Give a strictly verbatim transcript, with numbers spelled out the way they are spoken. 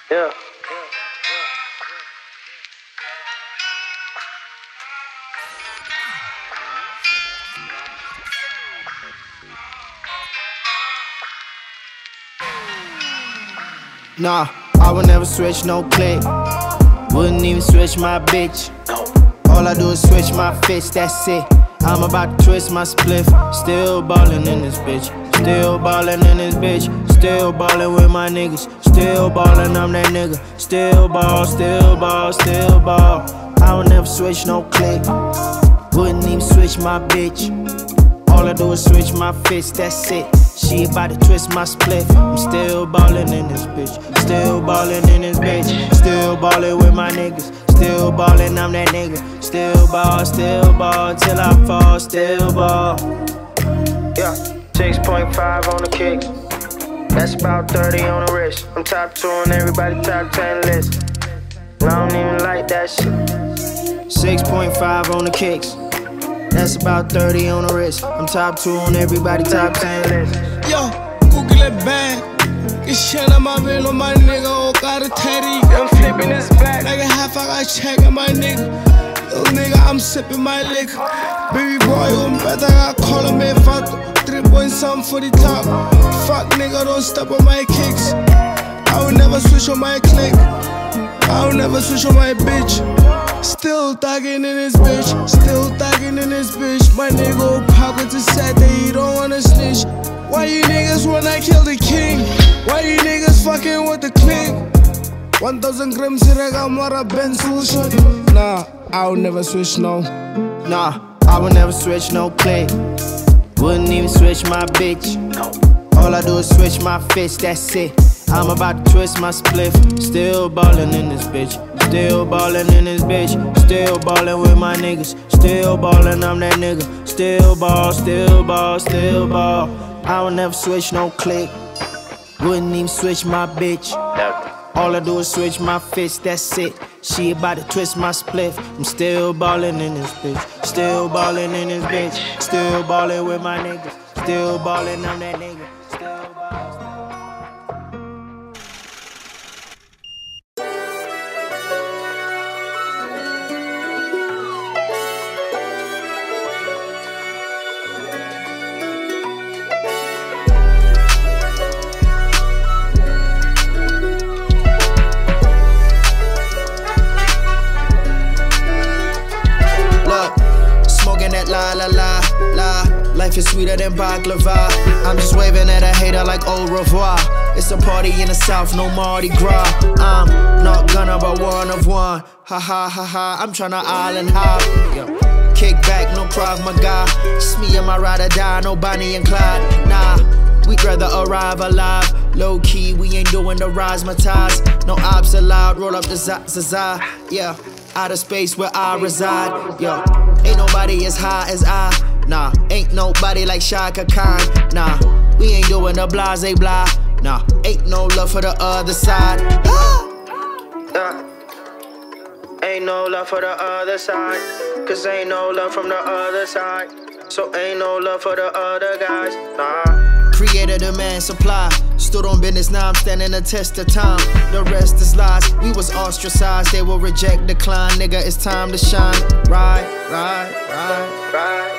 Yeah. Nah, I would never switch no click. Wouldn't even switch my bitch. All I do is switch my fist, that's it. I'm about to twist my spliff. Still ballin' in this bitch. Still ballin' in this bitch. Still ballin' with my niggas. Still ballin', I'm that nigga. Still ball, still ball, still ball. I would never switch no click. Wouldn't even switch my bitch. All I do is switch my fist, that's it. She about to twist my split. I'm still ballin' in this bitch. Still ballin' in this bitch. Still ballin' with my niggas. Still ballin', I'm that nigga. Still ball, still ball, till I fall, still ball. Yeah, six point five on the kick. That's about thirty on the wrist. I'm top two on everybody top ten list. And I don't even like that shit. six point five on the kicks. That's about thirty on the wrist. I'm top two on everybody top ten list. Yo, Google it bang. Get shit on my bill on my nigga. Oh, got a teddy. I'm flipping this back. Like a half, I got checking my nigga. Little nigga, I'm sipping my liquor. Baby boy, I'm better. I call him a fat. Three point something for the top. Fuck nigga, don't step on my kicks. I will never switch on my click. I will never switch on my bitch. Still thuggin' in this bitch. Still thuggin' in this bitch. My nigga pocket to set that he don't wanna snitch. Why you niggas wanna kill the king? Why you niggas fucking with the clique? One thousand grams Mara Benzel shot. Nah, I will never switch no. Nah, I would never switch no click. Wouldn't even switch my bitch. All I do is switch my fist, that's it. I'm about to twist my spliff. Still ballin' in this bitch. Still ballin' in this bitch. Still ballin' with my niggas. Still ballin', I'm that nigga. Still ball, still ball, still ball. I would never switch no click. Wouldn't even switch my bitch. All I do is switch my fist, that's it. She about to twist my spliff. I'm still ballin' in this bitch. Still ballin' in this bitch. Still ballin' with my niggas. Still ballin', I'm that nigga. Still ball, still La la la la, life is sweeter than baklava. I'm just waving at a hater like au revoir. It's a party in the south, no Mardi Gras. I'm not gonna be one of one. Ha ha ha ha, I'm tryna island hop. Yeah. Kick back, no Krav Maga. Just me and my ride or die, no Bonnie and Clyde. Nah, we'd rather arrive alive. Low key, we ain't doing the razzmatazz. No ops allowed, roll up the zaza. Yeah, out of space where I reside. Yo, ain't nobody as high as I. Nah, ain't nobody like Shaka Khan. Nah, we ain't doing the blase blah. Nah, ain't no love for the other side. Yeah. Ain't no love for the other side. Cause ain't no love from the other side. So ain't no love for the other guys. Nah. Creator, demand, supply. Stood on business, now I'm standing the test of time. The rest is lies. We was ostracized, they will reject, decline. Nigga, it's time to shine. Right, right, right, Right.